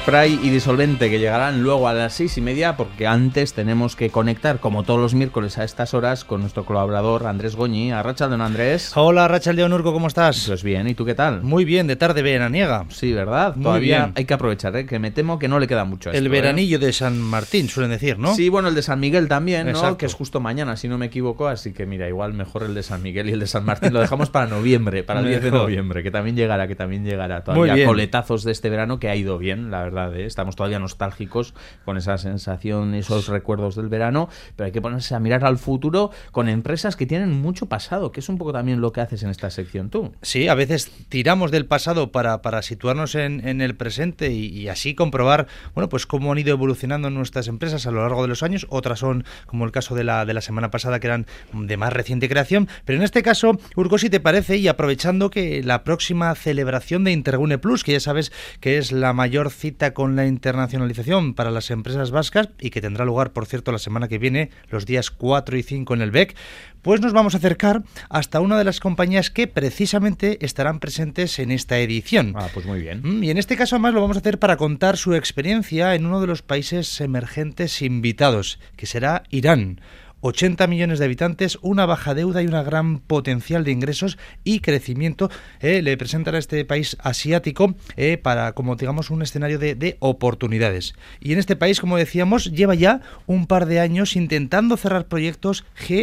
spray y disolvente que llegarán luego a las 6:30, porque antes tenemos que conectar, como todos los miércoles a estas horas, con nuestro colaborador Andrés Goñi. Arratsaldeon, Andrés. Hola, Arratsaldeon, Urko, ¿cómo estás? Pues bien, ¿y tú qué tal? Muy bien, de tarde veraniega. Sí, ¿verdad? Muy Todavía bien. Hay que aprovechar, que me temo que no le queda mucho a esto. El veranillo de San Martín, suelen decir, ¿no? Sí, bueno, el de San Miguel también, ¿no? Exacto. Que es justo mañana, si no me equivoco, así que mira, igual mejor el de San Miguel y el de San Martín lo dejamos para noviembre, para el 10 de noviembre, que también llegará todavía coletazos de este verano, que ha ido bien, la verdad, ¿eh? Estamos todavía nostálgicos con esa sensación, esos recuerdos del verano, pero hay que ponerse a mirar al futuro con empresas que tienen mucho pasado, que es un poco también lo que haces en esta sección tú. Sí, a veces tiramos del pasado para situarnos en el presente y así comprobar, bueno, pues cómo han ido evolucionando nuestras empresas a lo largo de los años. Otras son, como el caso de la semana pasada, que eran de más reciente creación, pero en este caso, Urko, si te parece, y aprovechando que la próxima celebración de Intergune Plus, que ya sabes que es la mayor cita con la internacionalización para las empresas vascas y que tendrá lugar, por cierto, la semana que viene, los días 4 y 5 en el BEC, pues nos vamos a acercar hasta una de las compañías que precisamente estarán presentes en esta edición. Ah, pues muy bien. Y en este caso además lo vamos a hacer para contar su experiencia en uno de los países emergentes invitados, que será Irán. 80 millones de habitantes, una baja deuda y una gran potencial de ingresos y crecimiento. Le presentan a este país asiático para, como digamos, un escenario de oportunidades. Y en este país, como decíamos, lleva ya un par de años intentando cerrar proyectos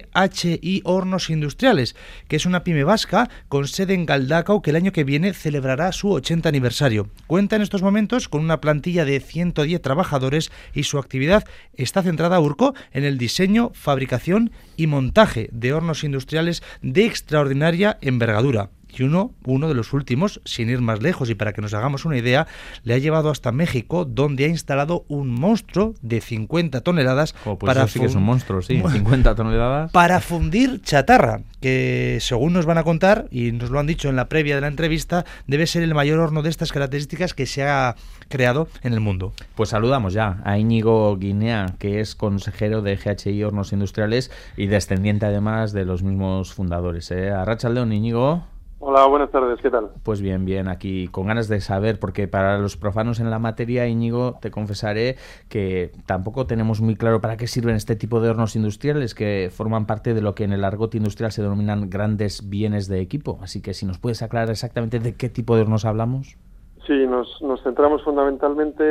GHI Hornos Industriales, que es una pyme vasca con sede en Galdakao, que el año que viene celebrará su 80 aniversario. Cuenta en estos momentos con una plantilla de 110 trabajadores y su actividad está centrada, Urko, en el diseño, fabricación y montaje de hornos industriales de extraordinaria envergadura. Y uno de los últimos, sin ir más lejos y para que nos hagamos una idea, le ha llevado hasta México, donde ha instalado un monstruo de 50 toneladas. Pues para eso sí que es un monstruo, sí, 50 toneladas. Para fundir chatarra, que según nos van a contar, y nos lo han dicho en la previa de la entrevista, debe ser el mayor horno de estas características que se ha creado en el mundo. Pues saludamos ya a Íñigo Guinea, que es consejero de GHI Hornos Industriales y descendiente además de los mismos fundadores. Arratsaldeon, Íñigo. Hola, buenas tardes, ¿qué tal? Pues bien, aquí con ganas de saber, porque para los profanos en la materia, Íñigo, te confesaré que tampoco tenemos muy claro para qué sirven este tipo de hornos industriales que forman parte de lo que en el argot industrial se denominan grandes bienes de equipo. Así que si nos puedes aclarar exactamente de qué tipo de hornos hablamos. Sí, nos centramos fundamentalmente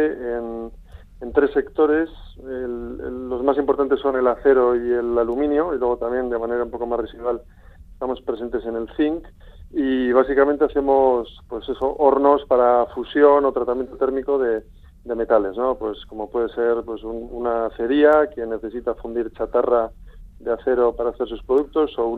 en tres sectores. Los más importantes son el acero y el aluminio, y luego también de manera un poco más residual estamos presentes en el zinc. Y básicamente hacemos, pues eso, hornos para fusión o tratamiento térmico de metales, ¿no? Pues como puede ser pues una acería que necesita fundir chatarra de acero para hacer sus productos, o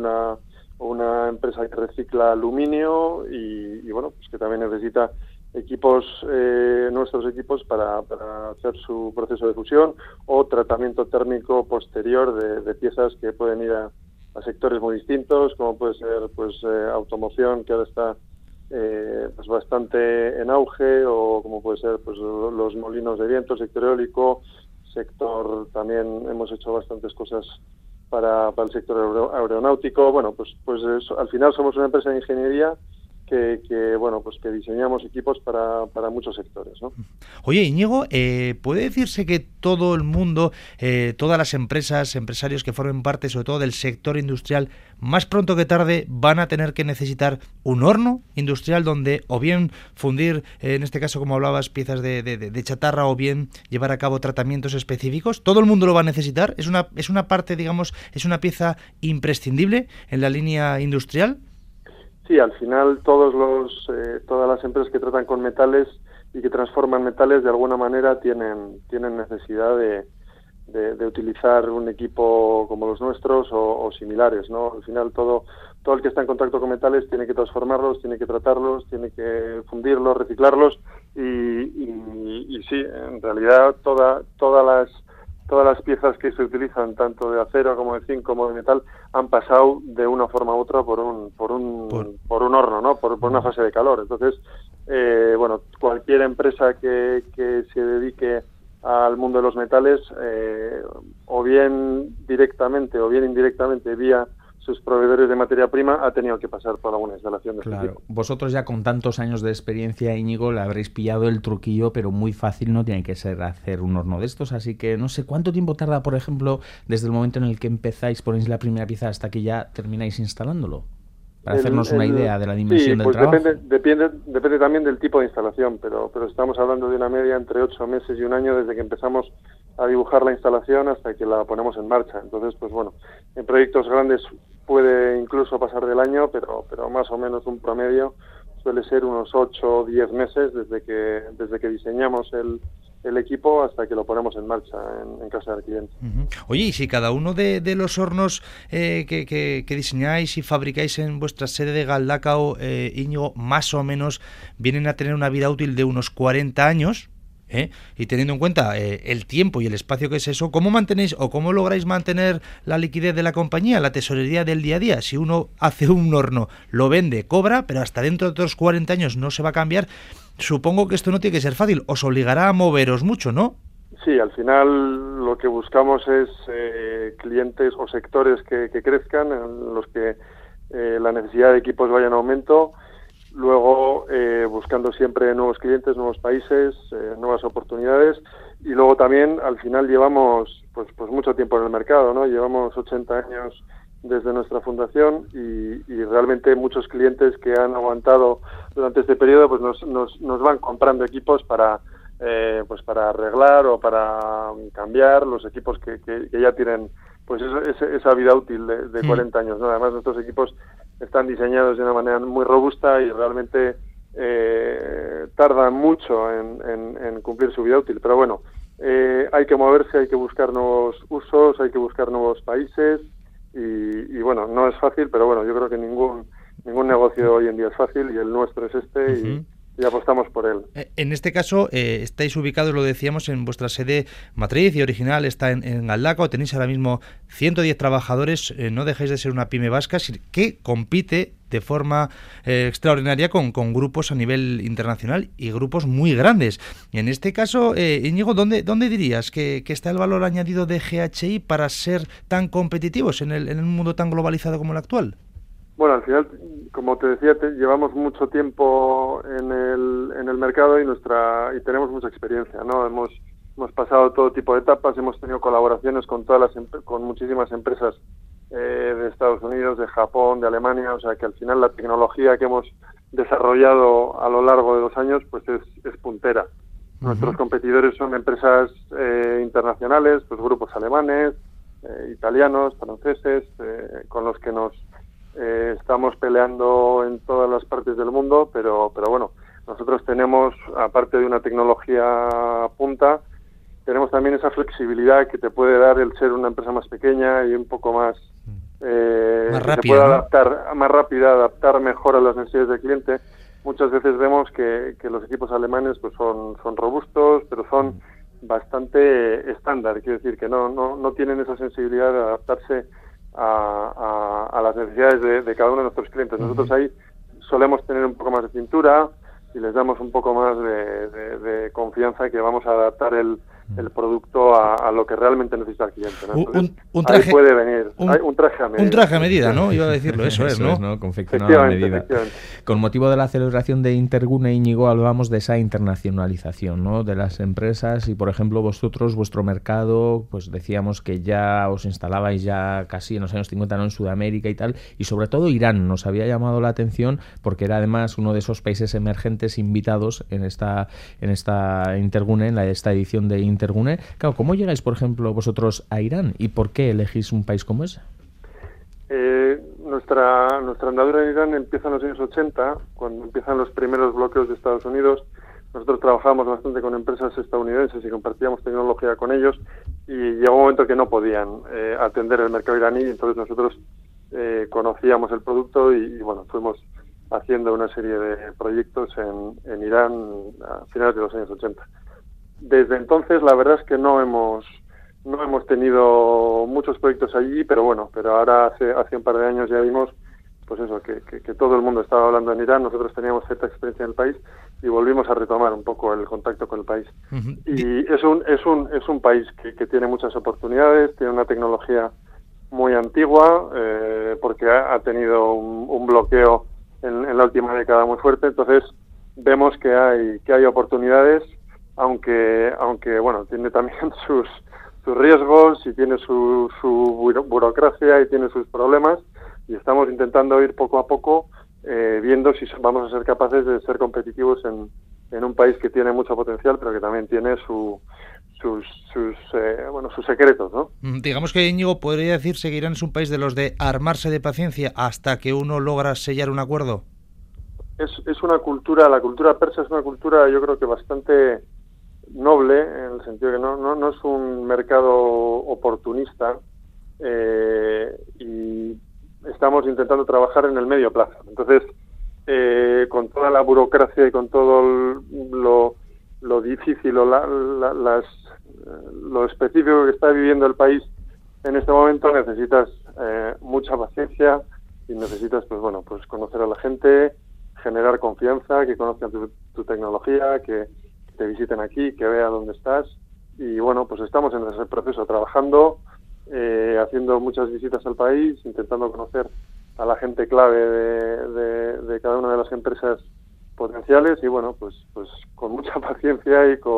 una empresa que recicla aluminio y bueno, pues que también necesita equipos, nuestros equipos para hacer su proceso de fusión o tratamiento térmico posterior de piezas que pueden ir a sectores muy distintos, como puede ser pues automoción, que ahora está pues bastante en auge, o como puede ser pues los molinos de viento, sector eólico, sector también hemos hecho bastantes cosas para el sector aeronáutico. Bueno, pues eso, al final somos una empresa de ingeniería que bueno, pues que diseñamos equipos para muchos sectores, ¿no? Oye, Íñigo, ¿puede decirse que todo el mundo, todas las empresas, empresarios que formen parte, sobre todo del sector industrial, más pronto que tarde van a tener que necesitar un horno industrial donde o bien fundir, en este caso como hablabas, piezas de chatarra, o bien llevar a cabo tratamientos específicos? ¿Todo el mundo lo va a necesitar? ¿Es una parte, digamos, es una pieza imprescindible en la línea industrial? Sí, al final todas las empresas que tratan con metales y que transforman metales de alguna manera tienen necesidad de utilizar un equipo como los nuestros o similares, ¿no? Al final todo el que está en contacto con metales tiene que transformarlos, tiene que tratarlos, tiene que fundirlos, reciclarlos y sí, en realidad todas las piezas que se utilizan, tanto de acero como de zinc como de metal, han pasado de una forma u otra por un horno, ¿no? Por una fase de calor. Entonces, bueno, cualquier empresa que se dedique al mundo de los metales, o bien directamente o bien indirectamente vía sus proveedores de materia prima, ha tenido que pasar por alguna instalación de claro. este tipo. Vosotros ya con tantos años de experiencia, Íñigo, le habréis pillado el truquillo, pero muy fácil no tiene que ser hacer un horno de estos, así que no sé cuánto tiempo tarda, por ejemplo, desde el momento en el que empezáis, ponéis la primera pieza hasta que ya termináis instalándolo, para hacernos una idea de la dimensión del trabajo. Depende también del tipo de instalación, pero estamos hablando de una media entre 8 meses y un año desde que empezamos a dibujar la instalación hasta que la ponemos en marcha. Entonces, pues bueno, en proyectos grandes puede incluso pasar del año, pero más o menos un promedio suele ser unos 8 o 10 meses desde que diseñamos el equipo hasta que lo ponemos en marcha en casa del cliente. Oye, y si cada uno de los hornos que diseñáis y fabricáis en vuestra sede de Galdakao, Íñigo, más o menos vienen a tener una vida útil de unos 40 años, y teniendo en cuenta el tiempo y el espacio que es eso, ¿cómo mantenéis o cómo lográis mantener la liquidez de la compañía, la tesorería del día a día? Si uno hace un horno, lo vende, cobra, pero hasta dentro de otros 40 años no se va a cambiar, supongo que esto no tiene que ser fácil, os obligará a moveros mucho, ¿no? Sí, al final lo que buscamos es clientes o sectores que crezcan, en los que la necesidad de equipos vaya en aumento. Luego buscando siempre nuevos clientes, nuevos países, nuevas oportunidades, y luego también al final llevamos pues mucho tiempo en el mercado, ¿no? Llevamos 80 años desde nuestra fundación y realmente muchos clientes que han aguantado durante este periodo pues nos van comprando equipos para arreglar o para cambiar los equipos que ya tienen pues esa vida útil de 40 años, ¿no? Además nuestros equipos están diseñados de una manera muy robusta y realmente tardan mucho en cumplir su vida útil. Pero bueno, hay que moverse, hay que buscar nuevos usos, hay que buscar nuevos países y bueno, no es fácil, pero bueno, yo creo que ningún negocio hoy en día es fácil y el nuestro es este y apostamos por él. En este caso, estáis ubicados, lo decíamos, en vuestra sede matriz y original, está en Galdakao, tenéis ahora mismo 110 trabajadores, no dejáis de ser una pyme vasca que compite de forma extraordinaria con grupos a nivel internacional y grupos muy grandes. En este caso, Íñigo, ¿dónde dirías que está el valor añadido de GHI para ser tan competitivos en un mundo tan globalizado como el actual? Bueno, al final, como te decía, llevamos mucho tiempo en el mercado y tenemos mucha experiencia, ¿no? Hemos pasado todo tipo de etapas, hemos tenido colaboraciones con con muchísimas empresas de Estados Unidos, de Japón, de Alemania, o sea que al final la tecnología que hemos desarrollado a lo largo de los años pues es puntera. Nuestros competidores son empresas internacionales, pues grupos alemanes, italianos, franceses, con los que nos estamos peleando en todas las partes del mundo, pero bueno, nosotros tenemos, aparte de una tecnología punta, tenemos también esa flexibilidad que te puede dar el ser una empresa más pequeña y un poco más rápida, se puede ¿no? adaptar, más rápida, adaptar mejor a las necesidades del cliente. Muchas veces vemos que los equipos alemanes pues son robustos, pero son bastante estándar, quiero decir que no tienen esa sensibilidad de adaptarse a las necesidades de cada uno de nuestros clientes. Nosotros ahí solemos tener un poco más de cintura y les damos un poco más de confianza que vamos a adaptar el producto a lo que realmente necesita el cliente, ¿no? Entonces, un traje, ahí puede venir un traje a medida. Un traje a medida, ¿no? Iba a decirlo, eso es, ¿no? Confeccionado a medida. Con motivo de la celebración de Intergune, Íñigo, hablábamos de esa internacionalización, ¿no? De las empresas y, por ejemplo, vosotros, vuestro mercado, pues decíamos que ya os instalabais ya casi en los años 50, ¿no? En Sudamérica y tal, y sobre todo Irán nos había llamado la atención porque era además uno de esos países emergentes invitados en esta Intergune, en esta edición de Intergune. Claro, ¿cómo llegáis, por ejemplo, vosotros a Irán y por qué elegís un país como ese? Nuestra andadura en Irán empieza en los años 80, cuando empiezan los primeros bloqueos de Estados Unidos. Nosotros trabajamos bastante con empresas estadounidenses y compartíamos tecnología con ellos y llegó un momento que no podían atender el mercado iraní, entonces nosotros conocíamos el producto y bueno, fuimos haciendo una serie de proyectos en Irán a finales de los años 80. Desde entonces la verdad es que no hemos tenido muchos proyectos allí, pero ahora hace un par de años ya vimos pues eso, que todo el mundo estaba hablando en Irán, nosotros teníamos cierta experiencia en el país y volvimos a retomar un poco el contacto con el país. Y es un país que tiene muchas oportunidades, tiene una tecnología muy antigua, porque ha tenido un bloqueo en la última década muy fuerte. Entonces vemos que hay oportunidades, aunque bueno, tiene también sus riesgos y tiene su burocracia y tiene sus problemas, y estamos intentando ir poco a poco viendo si vamos a ser capaces de ser competitivos en un país que tiene mucho potencial, pero que también tiene sus secretos, ¿no? Digamos que, Íñigo, podría decirse que Irán es un país de los de armarse de paciencia hasta que uno logra sellar un acuerdo. Es una cultura, la cultura persa es una cultura, yo creo que bastante noble, en el sentido que no es un mercado oportunista, y estamos intentando trabajar en el medio plazo. Entonces, con toda la burocracia y con todo lo difícil o lo específico que está viviendo el país en este momento, necesitas mucha paciencia y necesitas pues conocer a la gente, generar confianza, que conozcan tu tecnología, que te visiten aquí, que vean dónde estás. Y bueno, pues estamos en ese proceso, trabajando, haciendo muchas visitas al país, intentando conocer a la gente clave de cada una de las empresas potenciales, y bueno, pues con mucha paciencia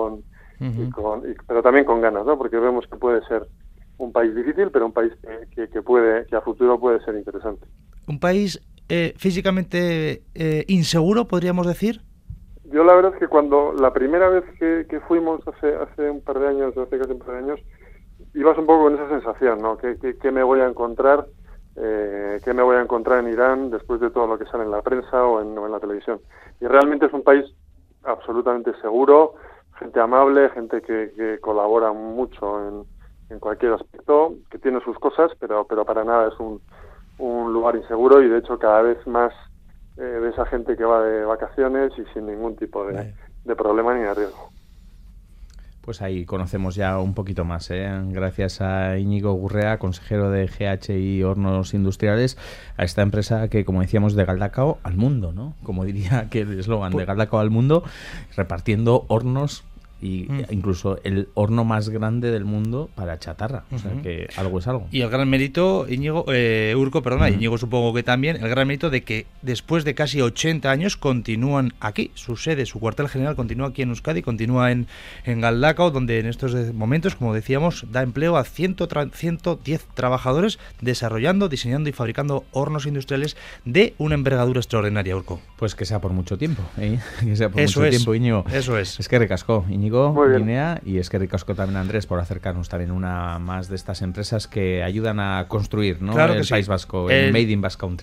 pero también con ganas, ¿no? Porque vemos que puede ser un país difícil, pero un país que a futuro puede ser interesante. Un país físicamente inseguro, podríamos decir. Yo la verdad es que cuando la primera vez que fuimos hace un par de años, hace casi un par de años, ibas un poco con esa sensación, ¿no? ¿Qué me voy a encontrar? ¿Qué me voy a encontrar en Irán después de todo lo que sale en la prensa o en la televisión? Y realmente es un país absolutamente seguro, gente amable, gente que colabora mucho en cualquier aspecto, que tiene sus cosas, pero para nada es un lugar inseguro, y de hecho cada vez más de esa gente que va de vacaciones y sin ningún tipo de problema ni de riesgo. Pues ahí conocemos ya un poquito más, gracias a Íñigo Gurrea, consejero de GHI Hornos Industriales, a esta empresa que, como decíamos, de Galdacao al mundo, ¿no? Como diría que el eslogan, de Galdacao al mundo, repartiendo hornos y incluso el horno más grande del mundo para chatarra, o sea que algo es algo. Y el gran mérito, Íñigo, Urco, perdona, Íñigo supongo que también, el gran mérito de que después de casi 80 años continúan aquí, su sede, su cuartel general continúa aquí en Euskadi, continúa en Galdacao, donde en estos momentos, como decíamos, da empleo a 110 trabajadores desarrollando, diseñando y fabricando hornos industriales de una envergadura extraordinaria, Urco. Pues que sea por mucho tiempo, que sea por mucho tiempo, Íñigo. Eso es. Es que ricasco, Íñigo Guinea, y es que ricasco también, Andrés, por acercarnos también una más de estas empresas que ayudan a construir, ¿no? Claro el sí. País Vasco, el Made in Basque Country.